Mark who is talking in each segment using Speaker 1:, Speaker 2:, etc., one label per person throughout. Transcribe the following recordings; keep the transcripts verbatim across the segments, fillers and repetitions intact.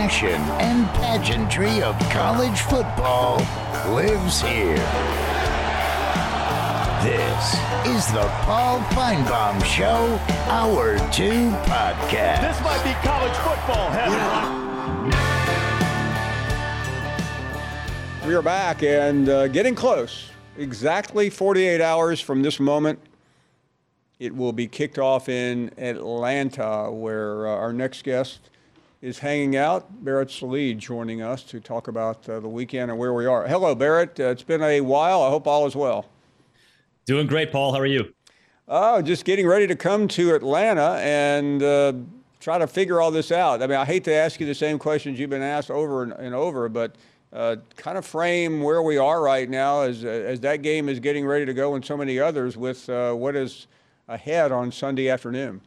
Speaker 1: passion and pageantry of college football lives here. This is the Paul Finebaum Show, Hour two podcast.
Speaker 2: This might be college football heaven.
Speaker 3: We are back and uh, getting close. Exactly forty-eight hours from this moment, it will be kicked off in Atlanta, where uh, our next guest is hanging out. Barrett Sallee joining us to talk about uh, the weekend and where we are. Hello, Barrett. Uh, it's been a while. I hope all is well.
Speaker 4: Doing great, Paul. How are you?
Speaker 3: Oh, just getting ready to come to Atlanta and uh, try to figure all this out. I mean, I hate to ask you the same questions you've been asked over and, and over, but uh, kind of frame where we are right now as as that game is getting ready to go and so many others with uh, what is ahead on Sunday afternoon.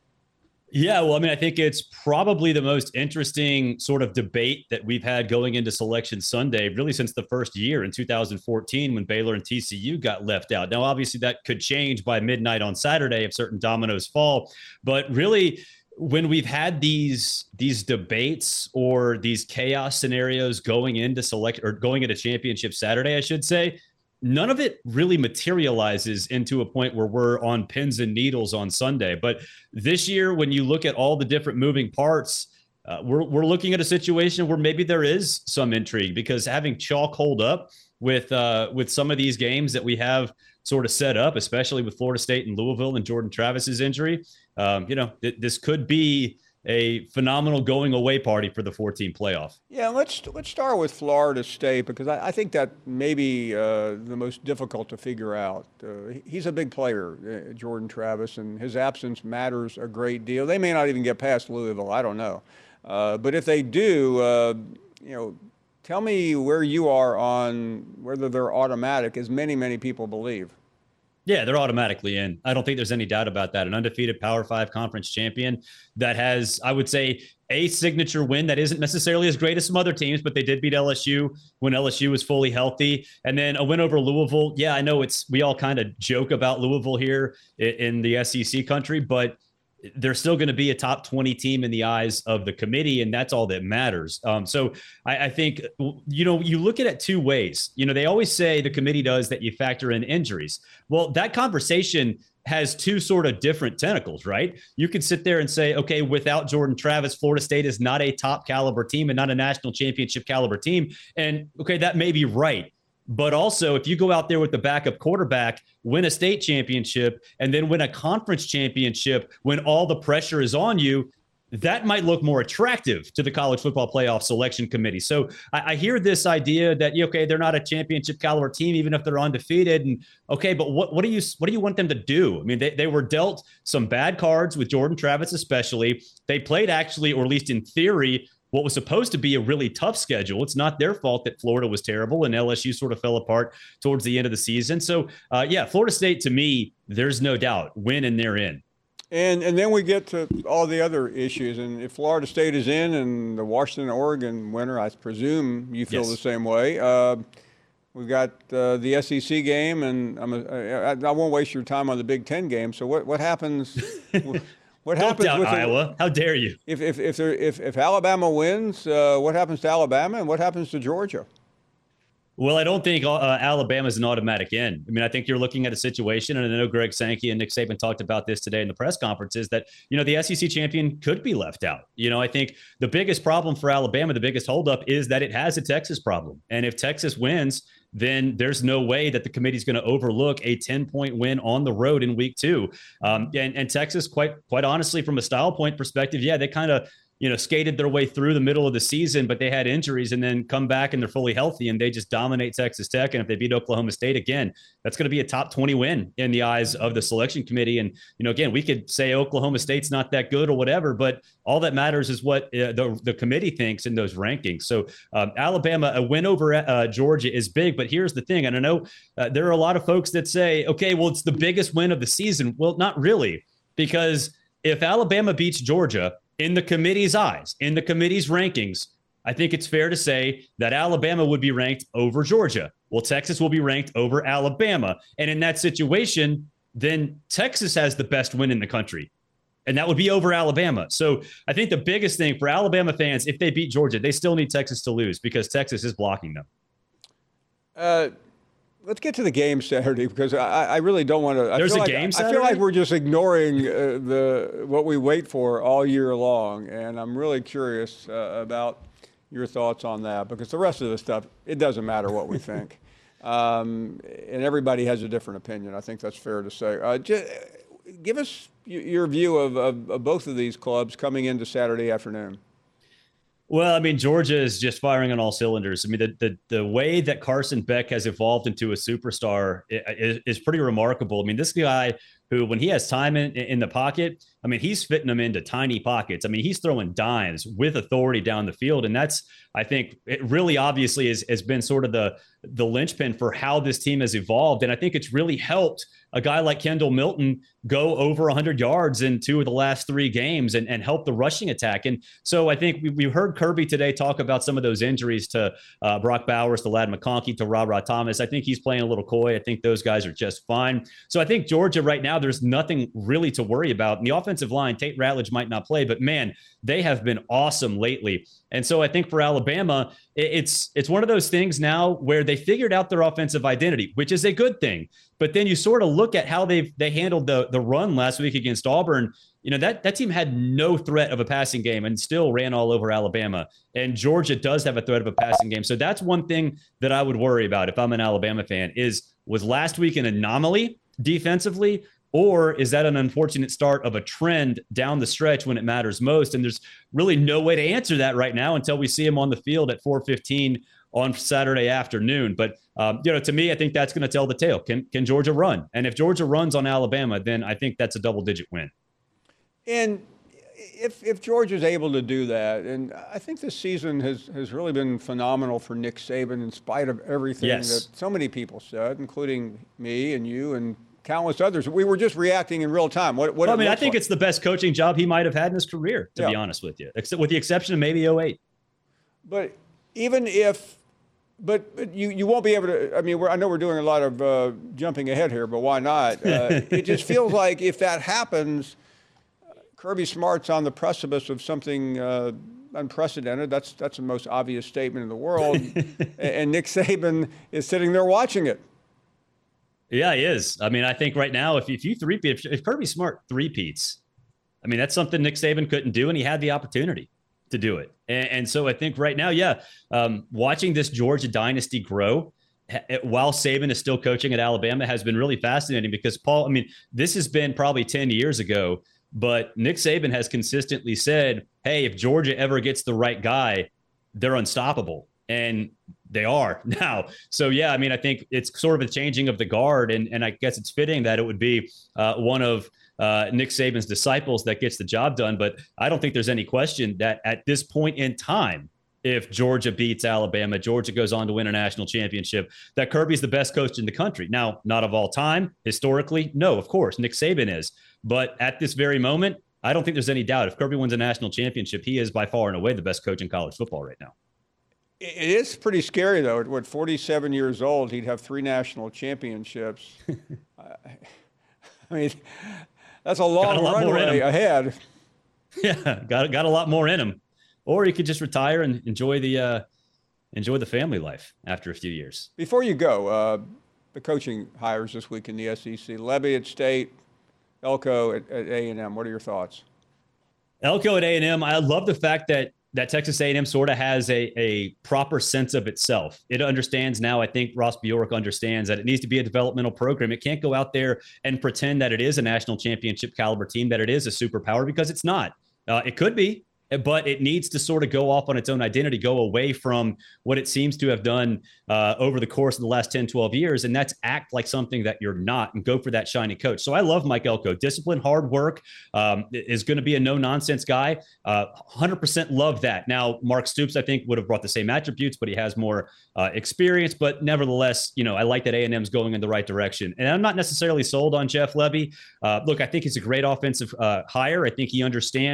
Speaker 4: Yeah, well, I mean, I think it's probably the most interesting sort of debate that we've had going into Selection Sunday, really since the first year in two thousand fourteen when Baylor and T C U got left out. Now, obviously, that could change by midnight on Saturday if certain dominoes fall. But really, when we've had these these debates or these chaos scenarios going into select or going into championship Saturday, I should say, none of it really materializes into a point where we're on pins and needles on Sunday. But this year, when you look at all the different moving parts, uh, we're we're looking at a situation where maybe there is some intrigue, because having chalk hold up with uh, with some of these games that we have sort of set up, especially with Florida State and Louisville and Jordan Travis's injury, um, you know, th- this could be a phenomenal going away party for the four-team playoff.
Speaker 3: Yeah, let's let's start with Florida State, because I, I think that may be uh, the most difficult to figure out. Uh, he's a big player, uh, Jordan Travis, and his absence matters a great deal. They may not even get past Louisville. I don't know. Uh, but if they do, uh, you know, tell me where you are on whether they're automatic, as many, many people believe.
Speaker 4: Yeah, they're automatically in. I don't think there's any doubt about that. An undefeated Power Five conference champion that has, I would say, a signature win that isn't necessarily as great as some other teams, but they did beat L S U when L S U was fully healthy. And then a win over Louisville. Yeah, I know it's we all kind of joke about Louisville here in the S E C country, but they're still going to be a top twenty team in the eyes of the committee, and that's all that matters. Um, so I, I think, you know, you look at it two ways. You know, they always say, the committee does, that you factor in injuries. Well, that conversation has two sort of different tentacles, right? You can sit there and say, okay, without Jordan Travis, Florida State is not a top caliber team and not a national championship caliber team. And okay, that may be right. But also, if you go out there with the backup quarterback, win a state championship, and then win a conference championship when all the pressure is on you, that might look more attractive to the college football playoff selection committee. So I, I hear this idea that, okay, they're not a championship caliber team, even if they're undefeated. And okay, but what, what do you what do you want them to do? I mean, they, they were dealt some bad cards with Jordan Travis, especially. They played actually, or at least in theory, what was supposed to be a really tough schedule. It's not their fault that Florida was terrible and L S U sort of fell apart towards the end of the season. So, uh, yeah, Florida State, to me, there's no doubt, win and they're in.
Speaker 3: And and then we get to all the other issues. And if Florida State is in and the Washington-Oregon winner, I presume you feel yes. the same way. Uh, we've got uh, the S E C game, and I'm a, I, I won't waste your time on the Big Ten game. So what, what happens What
Speaker 4: Don't
Speaker 3: happens
Speaker 4: doubt
Speaker 3: with
Speaker 4: Iowa? How dare you?
Speaker 3: If if if there, if, if Alabama wins, uh, what happens to Alabama and what happens to Georgia?
Speaker 4: Well, I don't think uh, Alabama is an automatic in. I mean, I think you're looking at a situation, and I know Greg Sankey and Nick Saban talked about this today in the press conferences, that, you know, the S E C champion could be left out. You know, I think the biggest problem for Alabama, the biggest holdup, is that it has a Texas problem. And if Texas wins, then there's no way that the committee is going to overlook a ten-point win on the road in week two. Um, and, and Texas, quite quite honestly, from a style point perspective, yeah, they kind of, you know, skated their way through the middle of the season, but they had injuries and then come back and they're fully healthy and they just dominate Texas Tech. And if they beat Oklahoma State again, that's going to be a top twenty win in the eyes of the selection committee. And, you know, again, we could say Oklahoma State's not that good or whatever, but all that matters is what uh, the, the committee thinks in those rankings. So um, Alabama, a win over uh, Georgia is big, but here's the thing. And I know uh, there are a lot of folks that say, okay, well, it's the biggest win of the season. Well, not really, because if Alabama beats Georgia, in the committee's eyes, in the committee's rankings, I think it's fair to say that Alabama would be ranked over Georgia. Well, Texas will be ranked over Alabama. And in that situation, then Texas has the best win in the country. and that would be over Alabama. So I think the biggest thing for Alabama fans, if they beat Georgia, they still need Texas to lose because Texas is blocking them.
Speaker 3: Uh, let's get to the game Saturday because I, I really don't want to.
Speaker 4: There's a
Speaker 3: like,
Speaker 4: game Saturday?
Speaker 3: I feel like we're just ignoring uh, the what we wait for all year long, and I'm really curious uh, about your thoughts on that because the rest of the stuff, it doesn't matter what we think. Um, and everybody has a different opinion. I think that's fair to say. Uh, just, give us your view of, of, of both of these clubs coming into Saturday afternoon.
Speaker 4: Well, I mean, Georgia is just firing on all cylinders. I mean, the the, the way that Carson Beck has evolved into a superstar is, is pretty remarkable. I mean, this guy who, when he has time in, in the pocket, I mean, he's fitting them into tiny pockets. I mean, he's throwing dimes with authority down the field. And that's, I think, it really obviously is, has been sort of the, the linchpin for how this team has evolved. And I think it's really helped a guy like Kendall Milton go over one hundred yards in two of the last three games and, and help the rushing attack. And so I think we, we heard Kirby today talk about some of those injuries to uh, Brock Bowers, to Ladd McConkey, to Ra-Ra Thomas. I think he's playing a little coy. I think those guys are just fine. So I think Georgia right now, there's nothing really to worry about. And the offensive line, Tate Ratledge might not play, but man, they have been awesome lately. And so I think for Alabama, it's it's one of those things now where they figured out their offensive identity, which is a good thing. But then you sort of look at how they've they handled the the run last week against Auburn. You know, that, that team had no threat of a passing game and still ran all over Alabama. And Georgia does have a threat of a passing game. So that's one thing that I would worry about if I'm an Alabama fan is, was last week an anomaly defensively? Or is that an unfortunate start of a trend down the stretch when it matters most? And there's really no way to answer that right now until we see him on the field at four fifteen on Saturday afternoon. But, um, you know, to me, I think that's going to tell the tale. Can, can Georgia run? And if Georgia runs on Alabama, then I think that's a double-digit win.
Speaker 3: And if if Georgia's able to do that, and I think this season has, has really been phenomenal for Nick Saban in spite of everything
Speaker 4: yes.
Speaker 3: that so many people said, including me and you and countless others. We were just reacting in real time. What, what
Speaker 4: well, I mean, I think
Speaker 3: like.
Speaker 4: it's the best coaching job he might have had in his career, to yeah. be honest with you, except with the exception of maybe oh eight.
Speaker 3: But even if, but, but you, you won't be able to, I mean, we're, I know we're doing a lot of uh, jumping ahead here, but why not? Uh, it just feels like if that happens, Kirby Smart's on the precipice of something uh, unprecedented. That's that's the most obvious statement in the world. And Nick Saban is sitting there watching it.
Speaker 4: Yeah, he is. I mean, I think right now, if, if you three-peat, if, if Kirby Smart three-peats, I mean, that's something Nick Saban couldn't do, and he had the opportunity to do it. And, and so I think right now, yeah, um, watching this Georgia dynasty grow while Saban is still coaching at Alabama has been really fascinating because, Paul, I mean, this has been probably ten years ago, but Nick Saban has consistently said, hey, if Georgia ever gets the right guy, they're unstoppable. And they are now. So, yeah, I mean, I think it's sort of a changing of the guard. And, and I guess it's fitting that it would be uh, one of uh, Nick Saban's disciples that gets the job done. But I don't think there's any question that at this point in time, if Georgia beats Alabama, Georgia goes on to win a national championship, that Kirby's the best coach in the country. Now, not of all time, historically, no, of course, Nick Saban is. But at this very moment, I don't think there's any doubt. If Kirby wins a national championship, he is by far and away the best coach in college football right now.
Speaker 3: It is pretty scary, though. At what, forty-seven years old, he'd have three national championships. I mean, that's a long a runway ahead.
Speaker 4: Yeah, got got a lot more in him. Or you could just retire and enjoy the uh, enjoy the family life after a few years.
Speaker 3: Before you go, uh, the coaching hires this week in the S E C: Lebby at State, Elko at, at A and M. What are your thoughts?
Speaker 4: Elko at A and M. I love the fact that that Texas A and M sort of has a, a proper sense of itself. It understands now, I think Ross Bjork understands that it needs to be a developmental program. It can't go out there and pretend that it is a national championship caliber team, that it is a superpower, because it's not. Uh, it could be, but it needs to sort of go off on its own identity, go away from what it seems to have done uh, over the course of the last ten, twelve years. And that's act like something that you're not and go for that shiny coach. So I love Mike Elko. Discipline, hard work, um, is going to be a no-nonsense guy. Uh, one hundred percent love that. Now, Mark Stoops, I think, would have brought the same attributes, but he has more uh, experience. But nevertheless, you know, I like that A and M's going in the right direction. And I'm not necessarily sold on Jeff Lebby. Uh, look, I think he's a great offensive uh, hire. I think he understands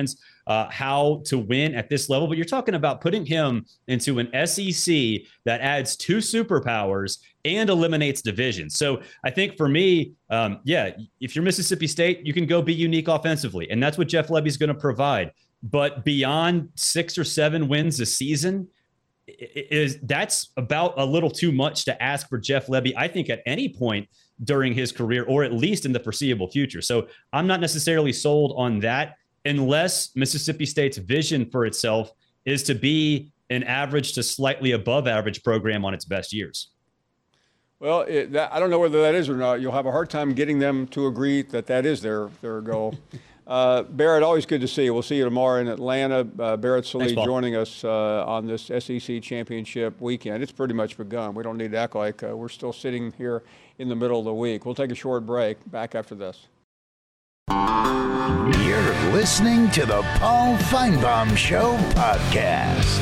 Speaker 4: uh, how to win at this level. But you're talking about putting him into an S E C that adds two superpowers and eliminates divisions. So I think for me, um, yeah, if you're Mississippi State, you can go be unique offensively. And that's what Jeff Lebby's going to provide. But beyond six or seven wins a season, is that's about a little too much to ask for Jeff Lebby, I think, at any point during his career, or at least in the foreseeable future. So I'm not necessarily sold on that unless Mississippi State's vision for itself is to be an average to slightly above average program on its best years.
Speaker 3: Well, it, that, I don't know whether that is or not. You'll have a hard time getting them to agree that that is their, their goal. Uh, Barrett, always good to see you. We'll see you tomorrow in Atlanta. Uh, Barrett Sallee joining us uh, on this S E C championship weekend. It's pretty much begun. We don't need to act like uh, we're still sitting here in the middle of the week. We'll take a short break. Back after this.
Speaker 1: You're listening to the Paul Finebaum Show podcast.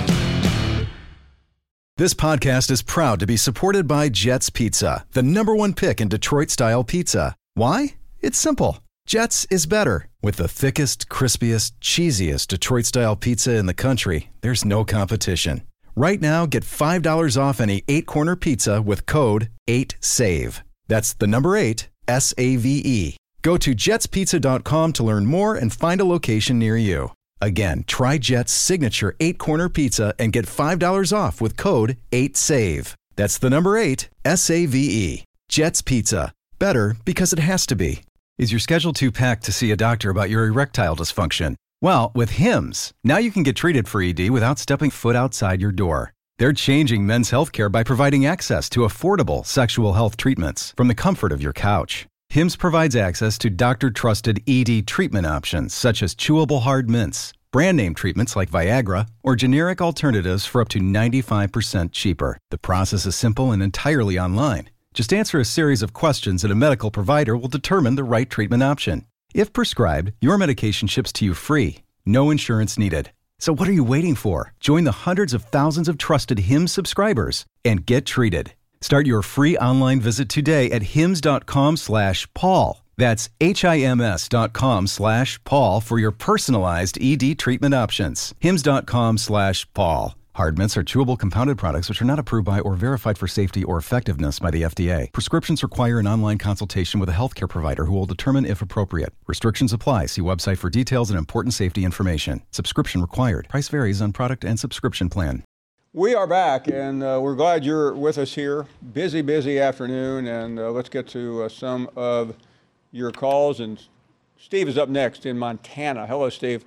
Speaker 5: This podcast is proud to be supported by Jets Pizza, the number one pick in Detroit-style pizza. Why? It's simple. Jets is better. With the thickest, crispiest, cheesiest Detroit-style pizza in the country, there's no competition. Right now, get five dollars off any eight-corner pizza with code eight save. That's the number eight, S A V E. Go to jets pizza dot com to learn more and find a location near you. Again, try Jet's signature eight-corner pizza and get five dollars off with code eight save. That's the number eight, S A V E. Jet's Pizza. Better because it has to be. Is your schedule too packed to see a doctor about your erectile dysfunction? Well, with Hims, now you can get treated for E D without stepping foot outside your door. They're changing men's healthcare by providing access to affordable sexual health treatments from the comfort of your couch. Hims provides access to doctor-trusted E D treatment options such as chewable hard mints, brand name treatments like Viagra, or generic alternatives for up to ninety-five percent cheaper. The process is simple and entirely online. Just answer a series of questions and a medical provider will determine the right treatment option. If prescribed, your medication ships to you free. No insurance needed. So what are you waiting for? Join the hundreds of thousands of trusted Hims subscribers and get treated. Start your free online visit today at hims.com slash Paul. That's H-I-M-S dot com slash Paul for your personalized E D treatment options. Hims.com slash Paul. Hard mints are chewable compounded products which are not approved by or verified for safety or effectiveness by the F D A. Prescriptions require an online consultation with a healthcare provider who will determine if appropriate. Restrictions apply. See website for details and important safety information. Subscription required. Price varies on product and subscription plan.
Speaker 3: We are back, and uh, we're glad you're with us here. Busy, busy afternoon, and uh, let's get to uh, some of your calls. And Steve is up next in Montana. Hello, Steve.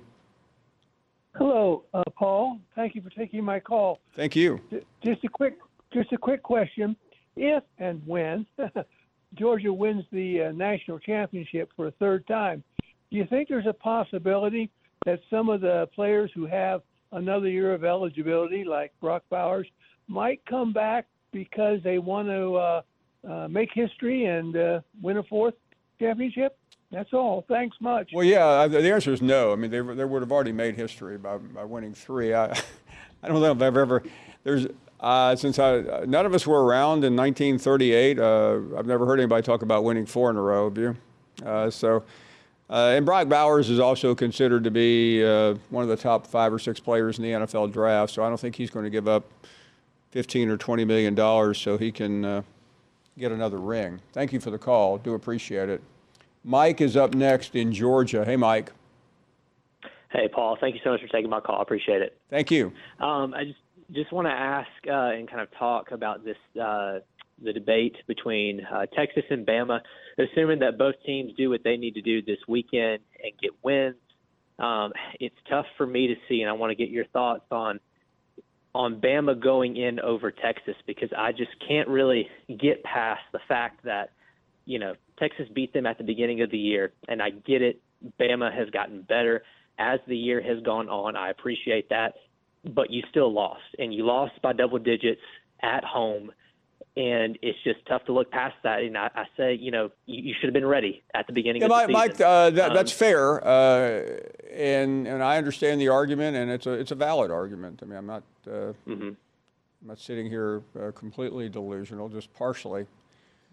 Speaker 6: Hello, uh, Paul. Thank you for taking my call.
Speaker 3: Thank you.
Speaker 6: Just a quick, just a quick question: if and when Georgia wins the uh, national championship for a third time, do you think there's a possibility that some of the players who have another year of eligibility, like Brock Bowers, might come back because they want to uh, uh, make history and uh, win a fourth championship? That's all. Thanks much.
Speaker 3: Well, yeah, the answer is no. I mean, they, they would have already made history by, by winning three. I, I don't know if I've ever, there's, uh, since I, none of us were around in nineteen thirty-eight, uh, I've never heard anybody talk about winning four in a row, have you? Uh, so, uh, and Brock Bowers is also considered to be uh, one of the top five or six players in the N F L draft, so I don't think he's going to give up fifteen or twenty million dollars so he can uh, get another ring. Thank you for the call. Do appreciate it. Mike is up next in Georgia. Hey, Mike.
Speaker 7: Hey, Paul. Thank you so much for taking my call. I appreciate it.
Speaker 3: Thank you.
Speaker 7: Um, I just just want to ask uh, and kind of talk about this uh, the debate between uh, Texas and Bama, assuming that both teams do what they need to do this weekend and get wins. Um, it's tough for me to see, and I want to get your thoughts on on Bama going in over Texas, because I just can't really get past the fact that, you know, Texas beat them at the beginning of the year, and I get it. Bama has gotten better as the year has gone on. I appreciate that, but you still lost, and you lost by double digits at home, and it's just tough to look past that. And I, I say, you know, you, you should have been ready at the beginning
Speaker 3: yeah,
Speaker 7: of the
Speaker 3: Mike,
Speaker 7: season.
Speaker 3: Mike, uh, that,
Speaker 7: um,
Speaker 3: that's fair, uh, and and I understand the argument, and it's a it's a valid argument. I mean, I'm not uh, mm-hmm. I'm not sitting here uh, completely delusional, just partially.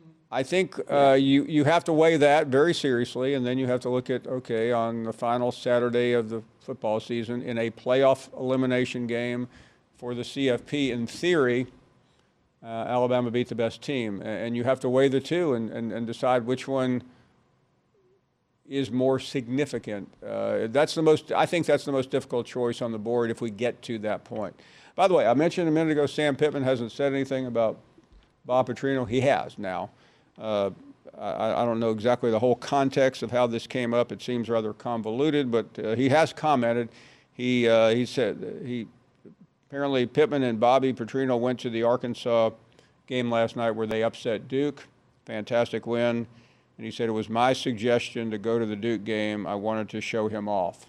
Speaker 3: I think uh, you, you have to weigh that very seriously, and then you have to look at, okay, on the final Saturday of the football season, in a playoff elimination game for the C F P, in theory, uh, Alabama beat the best team. And you have to weigh the two and, and, and decide which one is more significant. Uh, that's the most, I think that's the most difficult choice on the board if we get to that point. By the way, I mentioned a minute ago Sam Pittman hasn't said anything about Bob Petrino. He has now. Uh, I, I don't know exactly the whole context of how this came up. It seems rather convoluted, but uh, he has commented. He uh, he said he apparently Pittman and Bobby Petrino went to the Arkansas game last night where they upset Duke. Fantastic win. And he said, it was my suggestion to go to the Duke game. I wanted to show him off.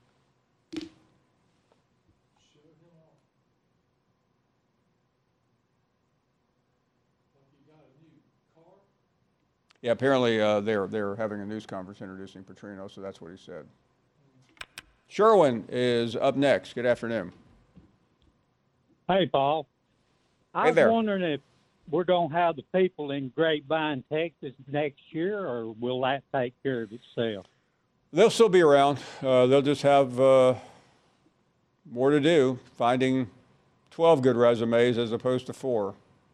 Speaker 3: Yeah, apparently uh, they're, they're having a news conference introducing Petrino, so that's what he said. Sherwin is up next. Good afternoon.
Speaker 8: Hey, Paul. I
Speaker 3: Hey
Speaker 8: was
Speaker 3: there.
Speaker 8: wondering if we're going to have the people in Grapevine, Texas next year, or will that take care of itself?
Speaker 3: They'll still be around. Uh, they'll just have uh, more to do, finding twelve good resumes as opposed to four.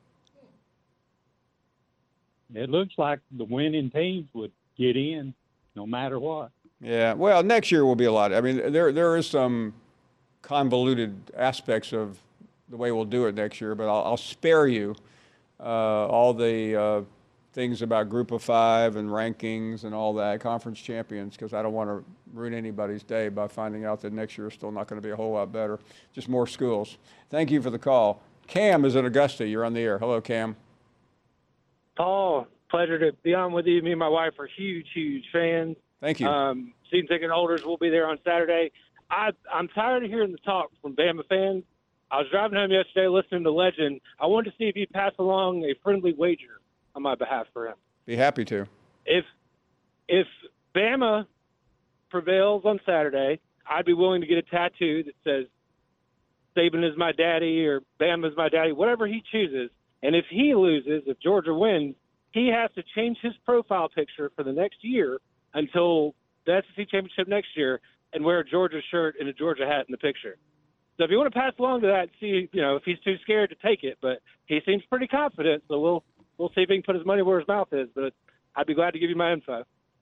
Speaker 8: It looks like the winning teams would get in no matter what.
Speaker 3: Yeah, well, next year will be a lot. I mean, there there is some convoluted aspects of the way we'll do it next year, but I'll, I'll spare you uh, all the uh, things about Group of Five and rankings and all that, conference champions, because I don't want to ruin anybody's day by finding out that next year is still not going to be a whole lot better. Just more schools. Thank you for the call. Cam is in Augusta. You're on the air. Hello, Cam.
Speaker 9: Paul, pleasure to be on with you. Me and my wife are huge, huge fans.
Speaker 3: Thank you.
Speaker 9: Um, season ticket holders will be there on Saturday. I, I'm tired of hearing the talk from Bama fans. I was driving home yesterday listening to Legend. I wanted to see if he'd pass along a friendly wager on my behalf for him.
Speaker 3: Be happy to.
Speaker 9: If if Bama prevails on Saturday, I'd be willing to get a tattoo that says Saban is my daddy or Bama is my daddy, whatever he chooses. And if he loses, if Georgia wins, he has to change his profile picture for the next year until the S E C championship next year and wear a Georgia shirt and a Georgia hat in the picture. So if you want to pass along to that, see, you know, if he's too scared to take it, but he seems pretty confident, so we'll we'll see if he can put his money where his mouth is. But I'd be glad to give you my info.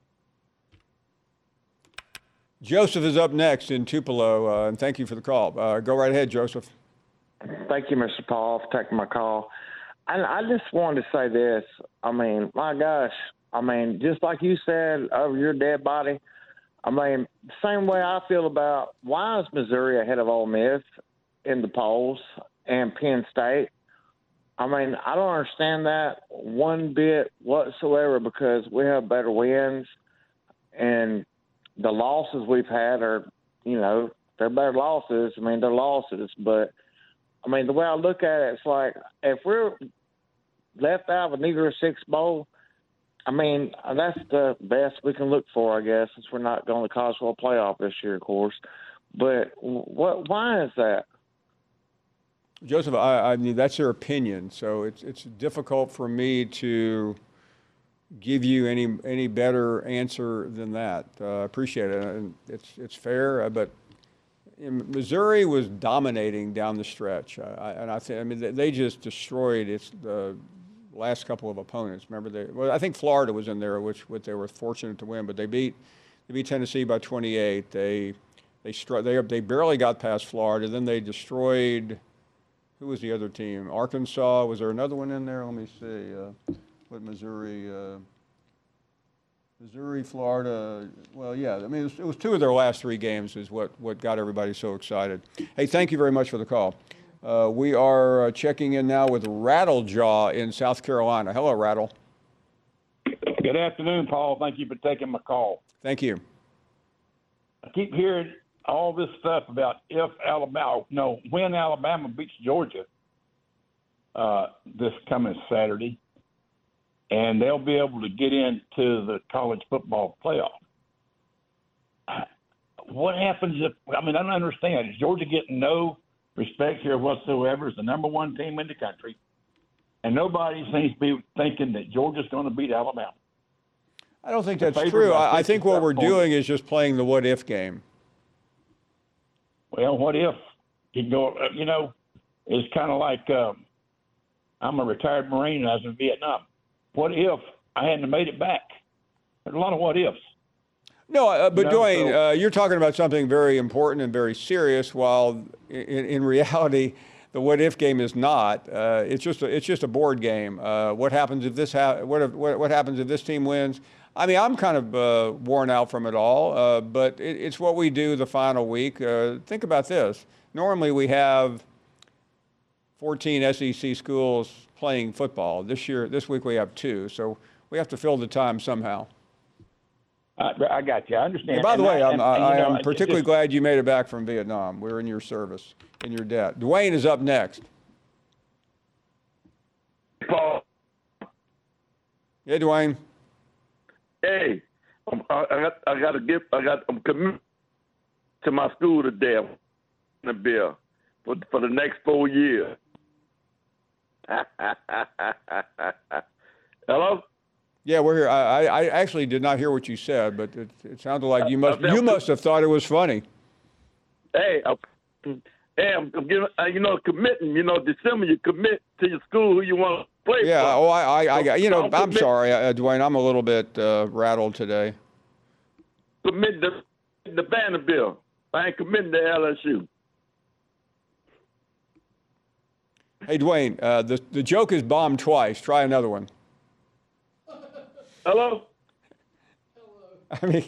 Speaker 3: Joseph is up next in Tupelo, uh, and thank you for the call. Uh, go right ahead, Joseph.
Speaker 10: Thank you, Mister Paul, for taking my call. I, I just wanted to say this. I mean, my gosh, I mean, just like you said, over your dead body, I mean, same way I feel about why is Missouri ahead of Ole Miss in the polls and Penn State? I mean, I don't understand that one bit whatsoever because we have better wins and the losses we've had are, you know, they're better losses. I mean, they're losses, but I mean, the way I look at it, it's like if we're left out of a Negro Six Bowl, I mean, that's the best we can look for, I guess, since we're not going to the College World Playoff this year, of course. But what? Why is that?
Speaker 3: Joseph, I, I mean, that's your opinion, so it's it's difficult for me to give you any any better answer than that. I uh, appreciate it, and it's it's fair, but Missouri was dominating down the stretch, uh, and I think I mean they just destroyed its the last couple of opponents. Remember, they well, I think Florida was in there, which what they were fortunate to win, but they beat they beat Tennessee by twenty-eight. They they str- they they barely got past Florida. Then they destroyed. Who was the other team? Arkansas. Was there another one in there? Let me see. Uh, what Missouri? Uh, Missouri, Florida. Well, yeah. I mean, it was, it was two of their last three games is what, what got everybody so excited. Hey, thank you very much for the call. Uh, we are uh, checking in now with Rattlejaw in South Carolina. Hello, Rattle.
Speaker 11: Good afternoon, Paul. Thank you for taking my call.
Speaker 3: Thank you.
Speaker 11: I keep hearing all this stuff about if Alabama, no, when Alabama beats Georgia uh, this coming Saturday, and they'll be able to get into the college football playoff. What happens if, I mean, I don't understand. Is Georgia getting no respect here whatsoever as the number one team in the country? and nobody seems to be thinking that Georgia's going to beat Alabama.
Speaker 3: I don't think
Speaker 11: The
Speaker 3: that's
Speaker 11: favorite
Speaker 3: true.
Speaker 11: by
Speaker 3: I, I think what we're
Speaker 11: fifty-seven
Speaker 3: doing is just playing the what-if game.
Speaker 11: Well, what if you go? You know, it's kind of like uh, I'm a retired Marine and I was in Vietnam. What if I hadn't made it back? There's a lot of what ifs.
Speaker 3: No, uh, but
Speaker 11: You know,
Speaker 3: Dwayne,
Speaker 11: so-
Speaker 3: uh, you're talking about something very important and very serious, while in, in reality, the what-if game is not. Uh, it's just a, it's just a board game. Uh, what happens if this ha- what, if, what what happens if this team wins? I mean, I'm kind of uh, worn out from it all, uh, but it, it's what we do the final week. Uh, think about this. Normally, we have fourteen S E C schools playing football. This year, this week, we have two, so we have to fill the time somehow.
Speaker 11: I, I got you. I understand.
Speaker 3: And by the
Speaker 11: And
Speaker 3: way,
Speaker 11: I,
Speaker 3: I'm,
Speaker 11: and,
Speaker 3: I,
Speaker 11: and, you know,
Speaker 3: I am
Speaker 11: it
Speaker 3: particularly
Speaker 11: just-
Speaker 3: glad you made it back from Vietnam. We're in your service, in your debt. Dwayne is up next.
Speaker 12: Paul.
Speaker 3: Yeah, Dwayne.
Speaker 12: Hey, um, I, I got I got to give I got I'm committed to my school today. I'm gonna be a, for for the next four years. Hello.
Speaker 3: Yeah, we're here. I, I I actually did not hear what you said, but it, it sounded like you must
Speaker 12: Uh, uh,
Speaker 3: you must have thought it was funny.
Speaker 12: Hey, I'm, hey, I'm, I'm giving, uh, you know, committing. You know, December you commit to your school who you want to play
Speaker 3: Yeah.
Speaker 12: for.
Speaker 3: Oh, I I, I got. You know,
Speaker 12: I'm
Speaker 3: I'm
Speaker 12: commit-
Speaker 3: sorry, uh, Dwayne. I'm a little bit uh, rattled today.
Speaker 12: Commit to the Vanderbilt. I ain't committing to L S U.
Speaker 3: Hey, Dwayne. Uh, the the joke is bombed twice. Try another one.
Speaker 12: Hello.
Speaker 3: I mean,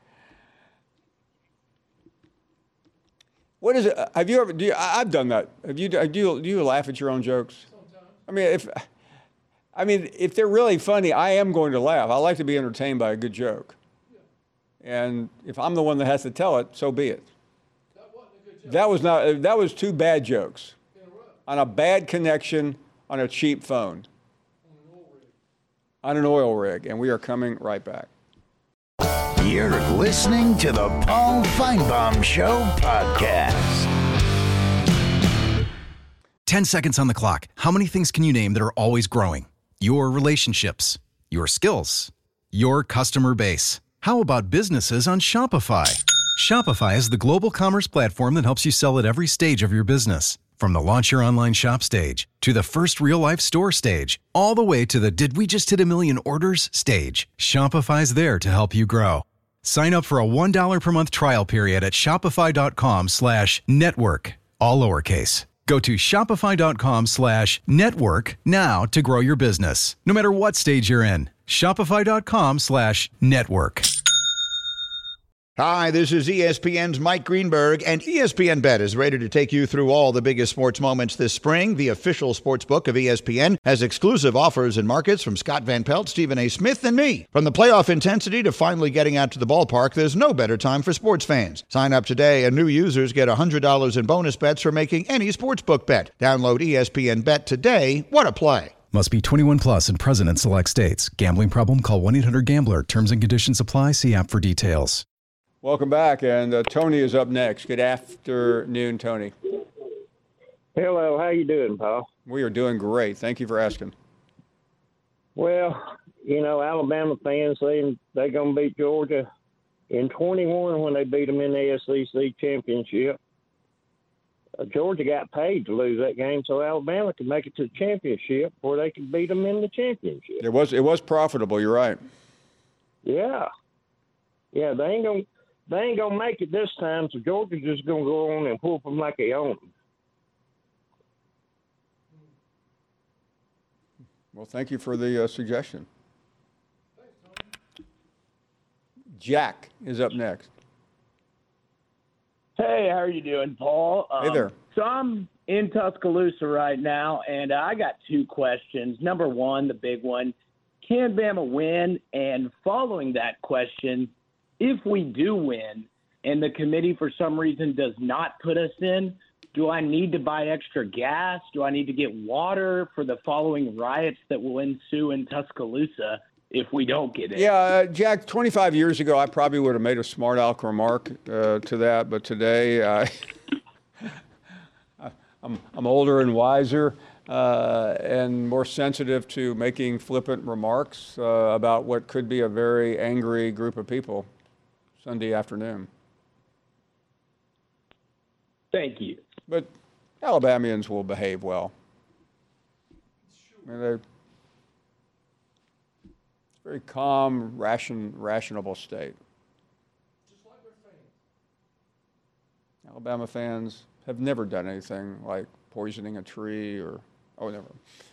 Speaker 3: what is it? Have you ever? Do you, I- I've done that. Have you? Do you do you laugh at your own jokes? I mean, if I mean if they're really funny, I am going to laugh. I like to be entertained by a good joke. And if I'm the one that has to tell it, so be it. That was not. That was two bad jokes on a bad connection on a cheap phone. On an oil rig, and we are coming right back.
Speaker 1: You're listening to the Paul Feinbaum Show podcast.
Speaker 5: ten seconds on the clock. How many things can you name that are always growing? Your relationships, your skills, your customer base. How about businesses on Shopify? Shopify is the global commerce platform that helps you sell at every stage of your business. From the launch your online shop stage, to the first real-life store stage, all the way to the did we just hit a million orders stage, Shopify's there to help you grow. Sign up for a one dollar per month trial period at shopify.com slash network, all lowercase. Go to shopify.com slash network now to grow your business, no matter what stage you're in. Shopify.com slash network.
Speaker 13: Hi, this is E S P N's Mike Greenberg, and E S P N Bet is ready to take you through all the biggest sports moments this spring. The official sports book of E S P N has exclusive offers and markets from Scott Van Pelt, Stephen A. Smith, and me. From the playoff intensity to finally getting out to the ballpark, there's no better time for sports fans. Sign up today, and new users get one hundred dollars in bonus bets for making any sportsbook bet. Download E S P N Bet today. What a play.
Speaker 5: Must be twenty-one plus and present in select states. Gambling problem? Call one eight hundred gambler. Terms and conditions apply. See app for details.
Speaker 3: Welcome back, and uh, Tony is up next. Good afternoon, Tony.
Speaker 14: Hello, how you doing, Paul?
Speaker 3: We are doing great. Thank you for asking.
Speaker 14: Well, you know, Alabama fans saying they're going to beat Georgia in twenty-one when they beat them in the S E C championship. Uh, Georgia got paid to lose that game, so Alabama could make it to the championship where they could beat them in the championship.
Speaker 3: It was it was profitable. You're right.
Speaker 14: Yeah, yeah, they ain't gonna they ain't gonna make it this time. So Georgia's just gonna go on and whoop them like they own them.
Speaker 3: Well, thank you for the uh, suggestion. Jack is up next.
Speaker 15: Hey, how are you doing, Paul?
Speaker 3: Hey there.
Speaker 15: Um, so I'm in Tuscaloosa right now, and I got two questions. Number one, the big one, can Bama win? And following that question, if we do win and the committee for some reason does not put us in, do I need to buy extra gas? Do I need to get water for the following riots that will ensue in Tuscaloosa if we don't get in?
Speaker 3: Yeah, uh, Jack, twenty-five years ago, I probably would have made a smart aleck remark uh, to that, but today I, I'm, I'm older and wiser. uh, and more sensitive to making flippant remarks uh, about what could be a very angry group of people Sunday afternoon.
Speaker 15: Thank you.
Speaker 3: But Alabamians will behave well. I mean, they're it's a very calm, ration, rationable state. Alabama fans have never done anything like poisoning a tree or, oh, never.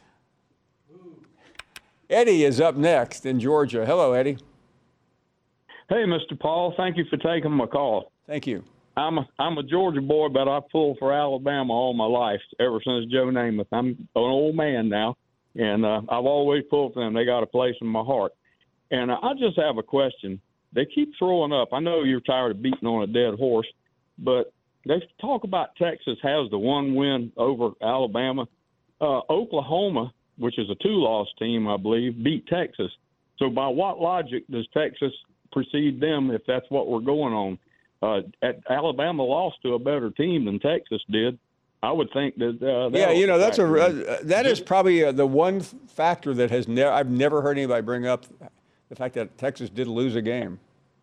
Speaker 3: Eddie is up next in Georgia. Hello, Eddie.
Speaker 16: Hey, Mister Paul. Thank you for taking my call.
Speaker 3: Thank you.
Speaker 16: I'm a, I'm a Georgia boy, but I pulled for Alabama all my life, ever since Joe Namath. I'm an old man now, and uh, I've always pulled for them. They got a place in my heart. And uh, I just have a question. They keep throwing up. I know you're tired of beating on a dead horse, but they talk about Texas has the one win over Alabama. Uh, Oklahoma, which is a two-loss team, I believe, beat Texas. So by what logic does Texas precede them if that's what we're going on? Uh, at, Alabama lost to a better team than Texas did. I would think that. Uh,
Speaker 3: yeah, you know, that's a uh, that is probably uh, the one factor that has never I've never heard anybody bring up the fact that Texas did lose a game.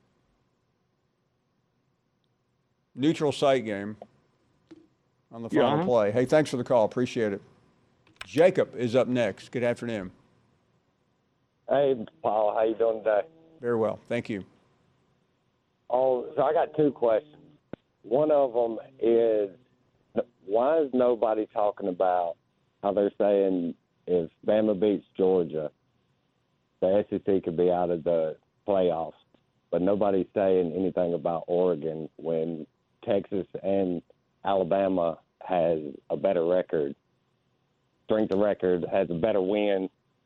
Speaker 3: Neutral site game on the final
Speaker 16: yeah.
Speaker 3: play. Hey, thanks for the call. Appreciate it. Jacob is up next. Good afternoon.
Speaker 17: Hey, Paul. How you doing today?
Speaker 3: Very well. Thank you.
Speaker 17: Oh, so I got two questions. One of them is, why is nobody talking about how they're saying if Bama beats Georgia, the S E C could be out of the playoffs, but nobody's saying anything about Oregon when Texas and Alabama has a better record, strength of record, has a better win.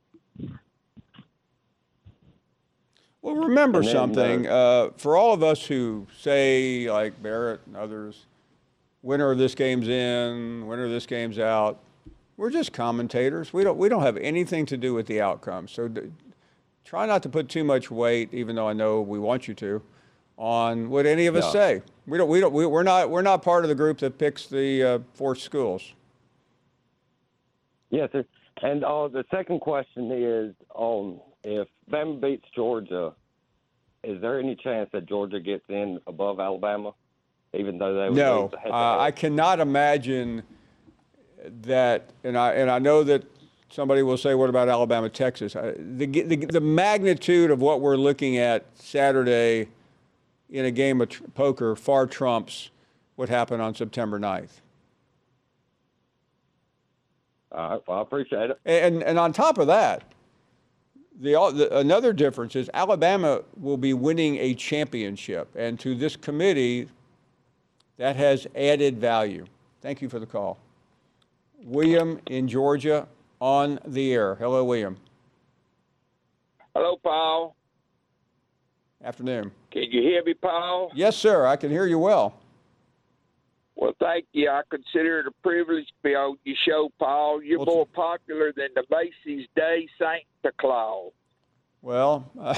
Speaker 3: Well, remember
Speaker 17: then,
Speaker 3: something. Uh, for all of us who say, like Barrett and others, winner of this game's in, winner of this game's out, we're just commentators. We don't we don't have anything to do with the outcome. So d- try not to put too much weight, even though I know we want you to, on what any of us
Speaker 17: No.
Speaker 3: say. We don't we don't we, we're not we're not part of the group that picks the uh, four schools.
Speaker 17: Yes, sir. And uh, the second question is, um, if Bama beats Georgia, is there any chance that Georgia gets in above Alabama, even though they would
Speaker 3: No,
Speaker 17: lose the head-to-head?
Speaker 3: uh, I cannot imagine that, and I and I know that somebody will say, "What about Alabama, Texas?" I, the, the the magnitude of what we're looking at Saturday in a game of tr- poker far trumps what happened on September ninth.
Speaker 17: All right, well, I appreciate it.
Speaker 3: And and on top of that, the, the another difference is Alabama will be winning a championship, and to this committee, that has added value. Thank you for the call. William in Georgia on the air. Hello, William.
Speaker 12: Hello, Paul.
Speaker 3: Afternoon.
Speaker 12: Can you hear me, Paul?
Speaker 3: Yes, sir. I can hear you well.
Speaker 12: Well, thank you. I consider it a privilege to be on your show, Paul. You're
Speaker 3: Well,
Speaker 12: more popular than the Macy's Day Santa Claus.
Speaker 3: Well, uh,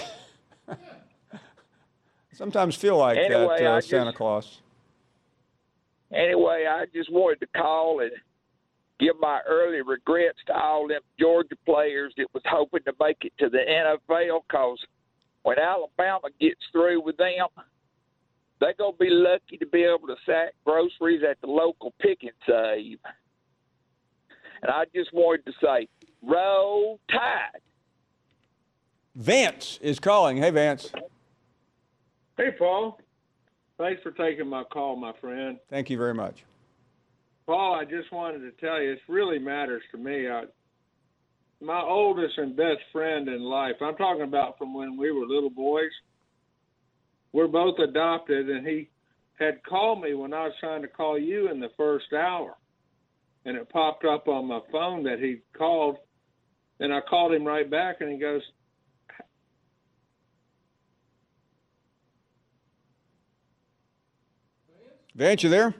Speaker 3: sometimes feel like
Speaker 12: Anyway,
Speaker 3: that, uh,
Speaker 12: I
Speaker 3: Santa
Speaker 12: just-
Speaker 3: Claus.
Speaker 12: Anyway, I just wanted to call and give my early regrets to all them Georgia players that was hoping to make it to the N F L, because when Alabama gets through with them, they're going to be lucky to be able to sack groceries at the local pick and save. And I just wanted to say, roll tide.
Speaker 3: Vance is calling. Hey, Vance.
Speaker 18: Hey, Paul. Thanks for taking my call, my friend.
Speaker 3: Thank you very much.
Speaker 18: Paul, I just wanted to tell you, it really matters to me. I, my oldest and best friend in life, I'm talking about from when we were little boys, we're both adopted, and he had called me when I was trying to call you in the first hour. And it popped up on my phone that he called, and I called him right back, and he goes,
Speaker 3: Vance, you there?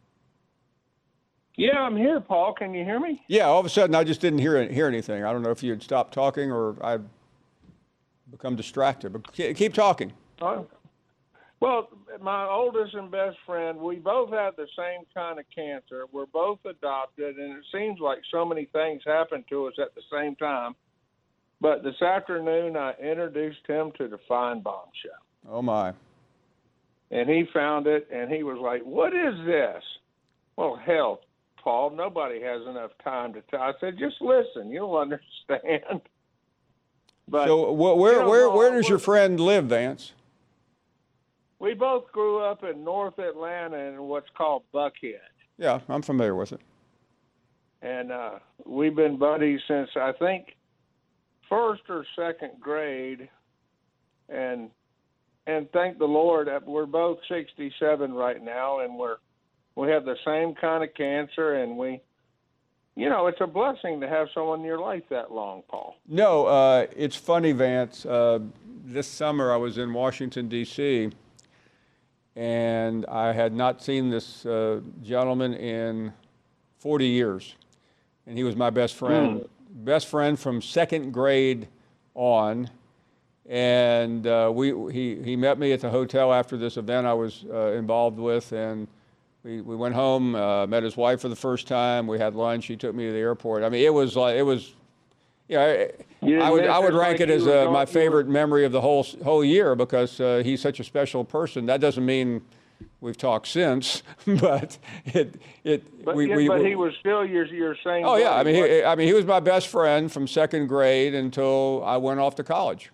Speaker 18: yeah, I'm here, Paul. Can you hear me?
Speaker 3: Yeah, all of a sudden I just didn't hear hear anything. I don't know if you had stopped talking or I'd become distracted, but ke- keep talking.
Speaker 18: Uh, Well, my oldest and best friend, we both had the same kind of cancer. We're both adopted, and it seems like so many things happen to us at the same time. But this afternoon, I introduced him to the Feinbaum Show.
Speaker 3: Oh, my.
Speaker 18: And he found it, and he was like, what is this? Well, hell, Paul, nobody has enough time to tell. I said, just listen. You'll understand. But,
Speaker 3: so wh- where,
Speaker 18: you know,
Speaker 3: where,
Speaker 18: Paul,
Speaker 3: where does your friend live, Vance?
Speaker 18: We both grew up in North Atlanta in what's called Buckhead.
Speaker 3: Yeah, I'm familiar with it.
Speaker 18: And uh, we've been buddies since, I think, first or second grade. And and thank the Lord that we're both sixty-seven right now, and we're we have the same kind of cancer, and we, you know, it's a blessing to have someone in your life that long, Paul.
Speaker 3: No, uh, it's funny, Vance. Uh, this summer I was in Washington, D C, and I had not seen this uh, gentleman in forty years, and he was my best friend. Mm. Best friend from second grade on, and uh, we he he met me at the hotel after this event I was uh, involved with, and we we went home, uh, met his wife for the first time. We had lunch. He took me to the airport. I mean, it was like it was, you know,
Speaker 18: you
Speaker 3: I would I would rank
Speaker 18: like
Speaker 3: it as uh,
Speaker 18: going,
Speaker 3: my favorite memory of the whole whole year because uh, he's such a special person. That doesn't mean we've talked since, but it it
Speaker 18: but,
Speaker 3: we,
Speaker 18: yeah,
Speaker 3: we
Speaker 18: but
Speaker 3: we,
Speaker 18: he was still your your same.
Speaker 3: Oh yeah, I mean
Speaker 18: buddy.
Speaker 3: he, I mean he was my best friend from second grade until I went off to college.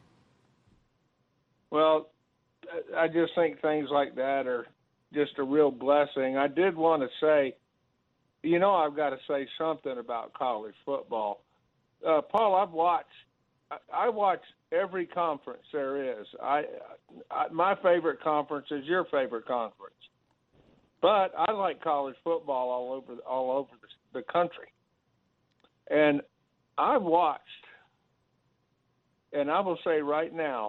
Speaker 18: Well, I just think things like that are just a real blessing. I did want to say, you know, I've got to say something about college football. Uh, Paul, I've watched. I watch every conference there is. I, I my favorite conference is your favorite conference, but I like college football all over all over the, the country. And I've watched, and I will say right now,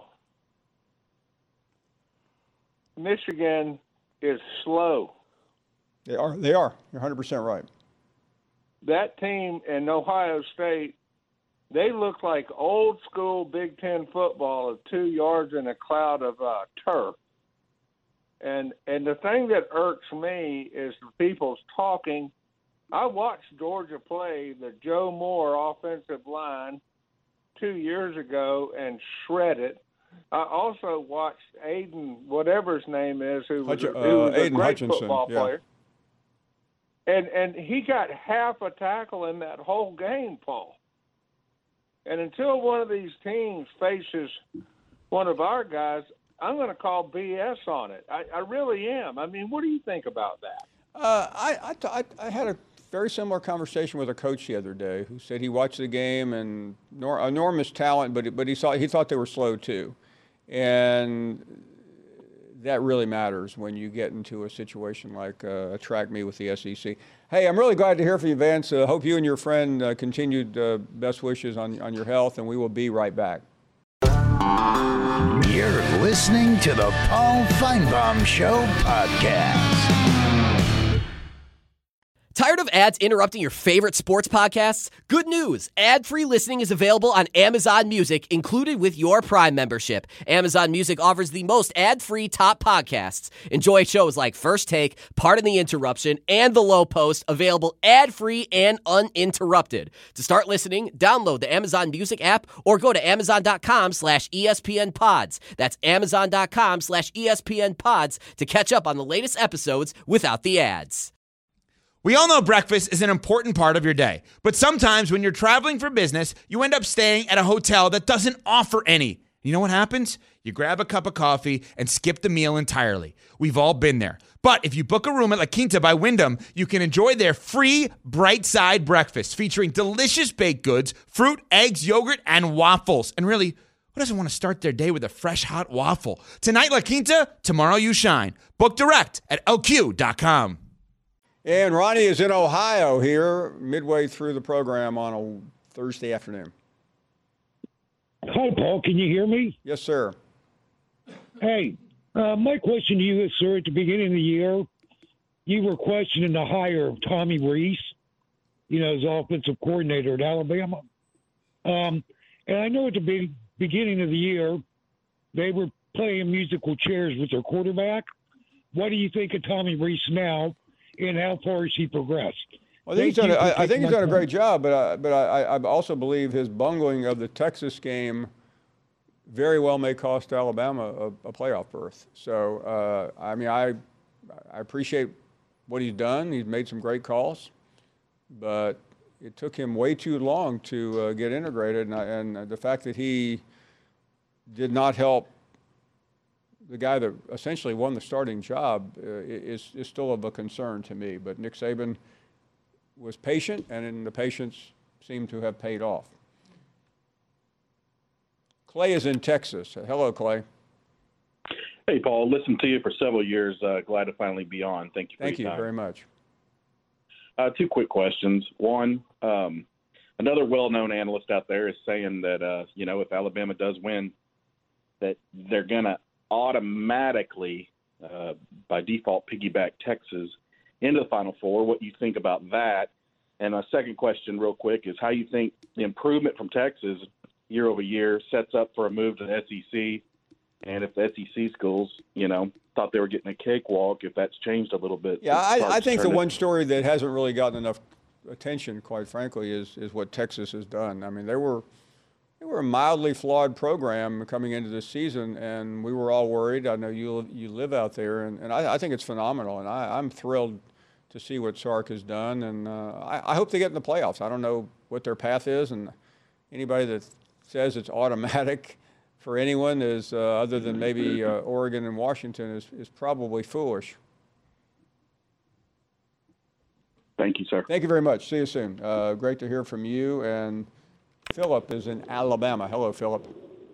Speaker 18: Michigan is slow.
Speaker 3: They are. They are. You're one hundred percent right.
Speaker 18: That team in Ohio State, they look like old school Big Ten football of two yards in a cloud of uh, turf. And and the thing that irks me is the people's talking. I watched Georgia play the Joe Moore offensive line two years ago and shred it. I also watched Aiden, whatever his name is, who was,
Speaker 3: Hutch-
Speaker 18: who was
Speaker 3: uh,
Speaker 18: a
Speaker 3: Aiden
Speaker 18: great
Speaker 3: Hutchinson,
Speaker 18: football
Speaker 3: yeah.
Speaker 18: player. And and he got half a tackle in that whole game, Paul. And until one of these teams faces one of our guys, I'm going to call B S on it. I, I really am. I mean, what do you think about that?
Speaker 3: Uh, I, I, t- I I had a very similar conversation with a coach the other day who said he watched the game and nor, enormous talent, but but he saw he thought they were slow too, and that really matters when you get into a situation like uh, a track meet with the S E C. Hey, I'm really glad to hear from you, Vance. Uh, hope you and your friend uh, continued uh, best wishes on on your health, and we will be right back.
Speaker 1: You're listening to the Paul Feinbaum Show podcast.
Speaker 19: Tired of ads interrupting your favorite sports podcasts? Good news! Ad-free listening is available on Amazon Music, included with your Prime membership. Amazon Music offers the most ad-free top podcasts. Enjoy shows like First Take, Pardon the Interruption, and The Low Post, available ad-free and uninterrupted. To start listening, download the Amazon Music app or go to amazon.com slash ESPN pods. That's amazon.com slash ESPN pods to catch up on the latest episodes without the ads.
Speaker 20: We all know breakfast is an important part of your day, but sometimes when you're traveling for business, you end up staying at a hotel that doesn't offer any. You know what happens? You grab a cup of coffee and skip the meal entirely. We've all been there. But if you book a room at La Quinta by Wyndham, you can enjoy their free Bright Side breakfast featuring delicious baked goods, fruit, eggs, yogurt, and waffles. And really, who doesn't want to start their day with a fresh hot waffle? Tonight, La Quinta, tomorrow you shine. Book direct at L Q dot com.
Speaker 3: And Ronnie is in Ohio here, midway through the program on a Thursday afternoon.
Speaker 21: Hi, Paul. Can you hear me?
Speaker 3: Yes, sir.
Speaker 21: Hey, uh, my question to you is, sir, at the beginning of the year, you were questioning the hire of Tommy Rees, you know, as offensive coordinator at Alabama. Um, and I know at the be- beginning of the year, they were playing musical chairs with their quarterback. What do you think of Tommy Rees now, and how far has he progressed?
Speaker 3: Well, I think he's done. A, I, I think he's done a great job, but I, but I, I also believe his bungling of the Texas game very well may cost Alabama a, a playoff berth. So uh, I mean, I I appreciate what he's done. He's made some great calls, but it took him way too long to uh, get integrated, and, I, and the fact that he did not help the guy that essentially won the starting job uh, is, is still of a concern to me. But Nick Saban was patient, and the patience seemed to have paid off. Clay is in Texas. Hello, Clay.
Speaker 2: Hey, Paul. Listened to you for several years. Uh, glad to finally be on. Thank you for
Speaker 3: Thank
Speaker 2: your
Speaker 3: you
Speaker 2: time.
Speaker 3: very much.
Speaker 2: Uh, two quick questions. One, um, another well-known analyst out there is saying that, uh, you know, if Alabama does win, that they're going to automatically, uh, by default, piggyback Texas into the Final Four. What you think about that? And a second question real quick is how you think the improvement from Texas year over year sets up for a move to the S E C. And if the S E C schools, you know, thought they were getting a cakewalk, if that's changed a little bit.
Speaker 3: Yeah, I, I think the
Speaker 2: it.
Speaker 3: one story that hasn't really gotten enough attention, quite frankly, is is what Texas has done. I mean, they were they were a mildly flawed program coming into this season, and we were all worried. I know you you live out there, and, and I, I think it's phenomenal, and I, I'm thrilled to see what Sark has done, and uh, I, I hope they get in the playoffs. I don't know what their path is, and anybody that says it's automatic for anyone is, uh, other than maybe uh, Oregon and Washington, is, is probably foolish.
Speaker 2: Thank you, sir.
Speaker 3: Thank you very much. See you soon. Uh, great to hear from you. And Philip is in Alabama. Hello, Philip.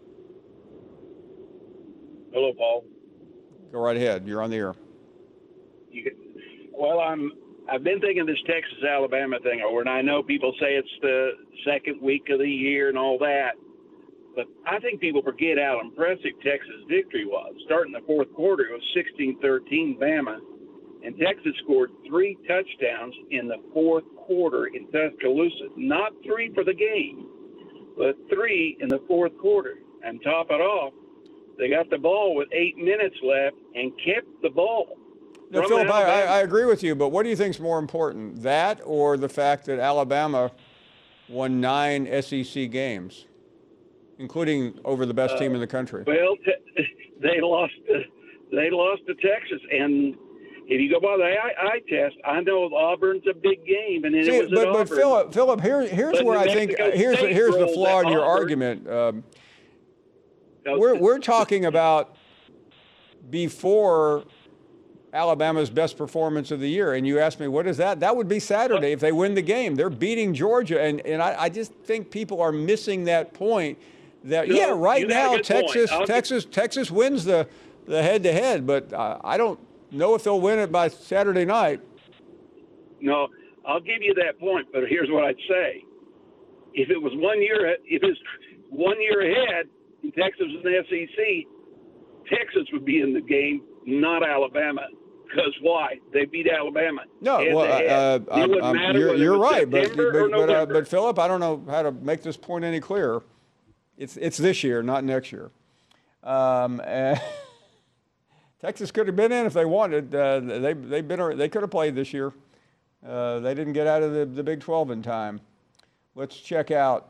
Speaker 22: Hello, Paul.
Speaker 3: Go right ahead. You're on the air.
Speaker 22: You, well, I'm. I've been thinking this Texas-Alabama thing over, and I know people say it's the second week of the year and all that, but I think people forget how impressive Texas' victory was. Starting the fourth quarter, it was sixteen thirteen Bama, and Texas scored three touchdowns in the fourth quarter in Tuscaloosa. Not three for the game, but three in the fourth quarter. And top it off, they got the ball with eight minutes left and kept the ball.
Speaker 3: No, Philip, I, I agree with you, but what do you think is more important, that or the fact that Alabama won nine S E C games, including over the best uh, team in the country?
Speaker 22: Well, t- they lost. Uh, they lost to Texas, and if you go by the eye, eye test, I know Auburn's a big game, and then
Speaker 3: See,
Speaker 22: it was
Speaker 3: but,
Speaker 22: at
Speaker 3: but
Speaker 22: Auburn.
Speaker 3: Philip, Philip, here, here's
Speaker 22: But
Speaker 3: where I
Speaker 22: New
Speaker 3: think
Speaker 22: Mexico
Speaker 3: here's
Speaker 22: State
Speaker 3: here's the
Speaker 22: rolled
Speaker 3: flaw
Speaker 22: at
Speaker 3: in your
Speaker 22: Auburn.
Speaker 3: argument. Um,
Speaker 22: No,
Speaker 3: we're we're talking about before Alabama's best performance of the year, and you asked me what is that? That would be Saturday if they win the game. They're beating Georgia, and and I, I just think people are missing that point. That
Speaker 22: No,
Speaker 3: yeah, right
Speaker 22: you got a
Speaker 3: now
Speaker 22: good
Speaker 3: Texas
Speaker 22: point. I'll
Speaker 3: Texas Texas wins the the head to head, but uh, I don't know if they'll win it by Saturday night.
Speaker 22: No, I'll give you that point, but here's what I'd say: if it was one year, if it's one year ahead, and Texas was in the S E C, Texas would be in the game, not Alabama. Because why? They beat Alabama.
Speaker 3: No,
Speaker 22: head
Speaker 3: well,
Speaker 22: to head.
Speaker 3: uh,
Speaker 22: It
Speaker 3: I'm,
Speaker 22: wouldn't
Speaker 3: I'm,
Speaker 22: matter
Speaker 3: you're,
Speaker 22: whether
Speaker 3: you're
Speaker 22: it was
Speaker 3: right, but
Speaker 22: September
Speaker 3: but
Speaker 22: or
Speaker 3: but, uh,
Speaker 22: November.
Speaker 3: but Philip, I don't know how to make this point any clearer. It's it's this year, not next year. Um, and Texas could have been in if they wanted. Uh, they they've been they could have played this year. Uh, they didn't get out of the, the Big twelve in time. Let's check out.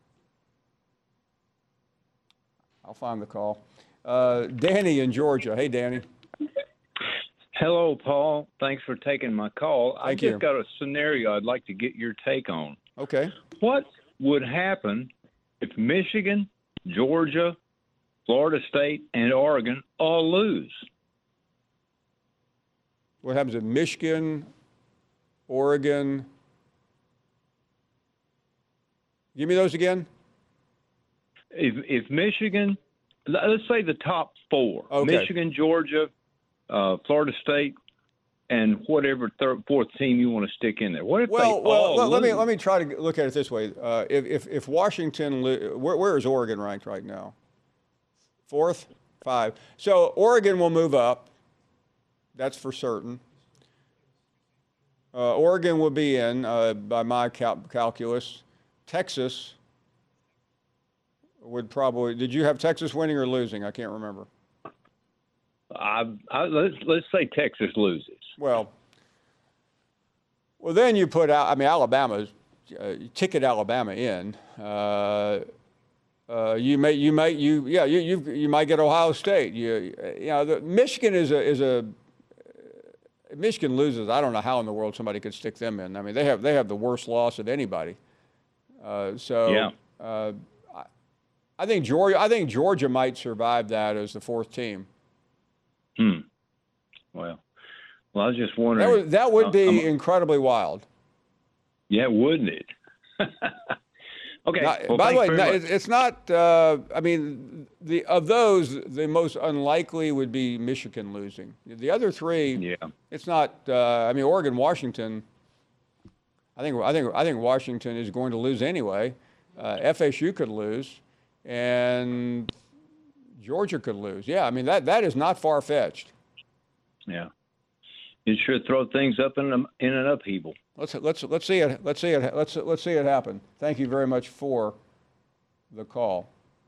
Speaker 3: I'll find the call. Uh, Danny in Georgia. Hey, Danny.
Speaker 23: Hello, Paul. Thanks for taking my call.
Speaker 3: Thank
Speaker 23: I just
Speaker 3: you.
Speaker 23: got a scenario I'd like to get your take on.
Speaker 3: Okay.
Speaker 23: What would happen if Michigan, Georgia, Florida State, and Oregon all lose?
Speaker 3: What happens if Michigan, Oregon? Give me those again.
Speaker 23: If if Michigan, let's say the top four,
Speaker 3: Okay.
Speaker 23: Michigan, Georgia, uh, Florida State, and whatever third, fourth team you want to stick in there. What if
Speaker 3: Well,
Speaker 23: they
Speaker 3: well,
Speaker 23: all
Speaker 3: let, let me
Speaker 23: lose?
Speaker 3: let me try to look at it this way. Uh, if, if if Washington, li- where, where is Oregon ranked right now? Fourth, five. So Oregon will move up. That's for certain. Uh, Oregon will be in uh, by my cal- calculus. Texas would probably. Did you have Texas winning or losing? I can't remember.
Speaker 22: Uh,
Speaker 23: I, I, let's let's say Texas loses.
Speaker 3: Well, well, then you put out. I mean, Alabama, uh, you ticket Alabama in. Uh, uh, you may, you may, you yeah, you you you might get Ohio State. You you know, the, Michigan is a is a. If Michigan loses, I don't know how in the world somebody could stick them in. I mean, they have they have the worst loss of anybody. Uh, so.
Speaker 23: Yeah.
Speaker 3: Uh, I think Georgia. I think Georgia might survive that as the fourth team.
Speaker 23: Hmm. Well, well, I was just wondering.
Speaker 3: That would, that would be
Speaker 23: I'm,
Speaker 3: incredibly wild.
Speaker 23: Yeah, wouldn't it? Okay.
Speaker 3: Not,
Speaker 23: well,
Speaker 3: by the way,
Speaker 23: very
Speaker 3: no,
Speaker 23: much.
Speaker 3: it, it's not. Uh, I mean, the of those, the most unlikely would be Michigan losing. The other three,
Speaker 23: yeah,
Speaker 3: it's not. Uh, I mean, Oregon, Washington. I think. I think. I think Washington is going to lose anyway. Uh, F S U could lose. And Georgia could lose. Yeah, I mean that that is not far fetched.
Speaker 23: Yeah, it should throw things up in a, in an upheaval.
Speaker 3: Let's let's let's see it. Let's see it. Let's let's see it happen. Thank you very much for the call.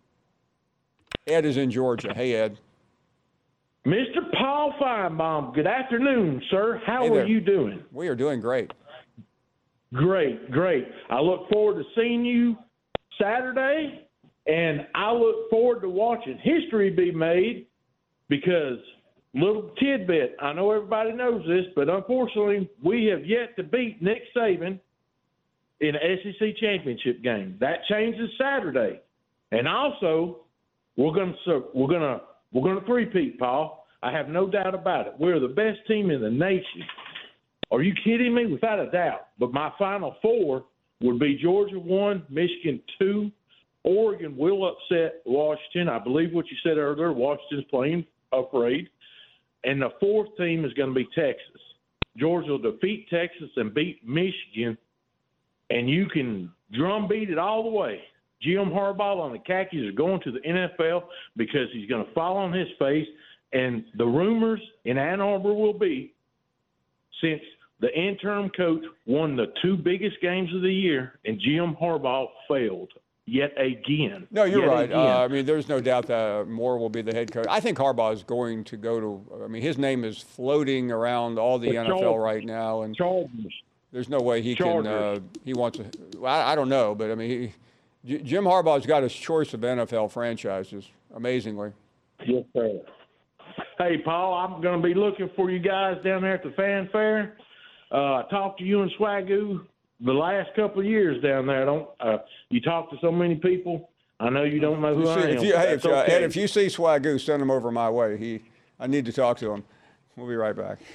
Speaker 3: Ed is in Georgia. Hey, Ed.
Speaker 4: Mister Paul Feinbaum. Good afternoon, sir. How
Speaker 3: Hey
Speaker 4: are
Speaker 3: there.
Speaker 4: you doing?
Speaker 3: We are doing great.
Speaker 4: Great, great. I look forward to seeing you Saturday. And I look forward to watching history be made because, little tidbit, I know everybody knows this, but unfortunately we have yet to beat Nick Saban in an S E C championship game. That changes Saturday. And also, we're going to we're going to we're going to three-peat, Paul. I have no doubt about it. We're the best team in the nation. Are you kidding me? Without a doubt. But my final four would be Georgia one, Michigan two, Oregon will upset Washington. I believe what you said earlier. Washington's playing afraid. And the fourth team is going to be Texas. Georgia will defeat Texas and beat Michigan. And you can drumbeat it all the way. Jim Harbaugh on the Khakis is going to the N F L because he's going to fall on his face. And the rumors in Ann Arbor will be, since the interim coach won the two biggest games of the year and Jim Harbaugh failed yet again.
Speaker 3: No, you're
Speaker 4: Yet
Speaker 3: right.
Speaker 4: again.
Speaker 3: Uh, I mean, there's no doubt that Moore will be the head coach. I think Harbaugh is going to go to. I mean, his name is floating around all the,
Speaker 4: The
Speaker 3: N F L
Speaker 4: Chargers.
Speaker 3: right now, and
Speaker 4: Chargers.
Speaker 3: there's no way he
Speaker 4: Chargers.
Speaker 3: can. Uh, he wants to. Well, I, I don't know, but I mean, he, J- Jim Harbaugh's got his choice of N F L franchises. Amazingly.
Speaker 4: Yes, sir. Hey, Paul, I'm going to be looking for you guys down there at the Fan Fair. Uh, I talked to you and Swagoo the last couple of years down there. Don't uh, you talk to so many people? I know you don't know who
Speaker 3: You
Speaker 4: I
Speaker 3: see-
Speaker 4: am.
Speaker 3: if you,
Speaker 4: but
Speaker 3: hey,
Speaker 4: that's
Speaker 3: if, uh,
Speaker 4: okay.
Speaker 3: Ed, if you see Swagoo, send him over my way. He, I need to talk to him. We'll be right back.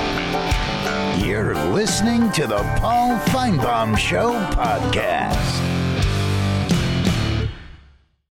Speaker 1: You're listening to the Paul Feinbaum Show podcast.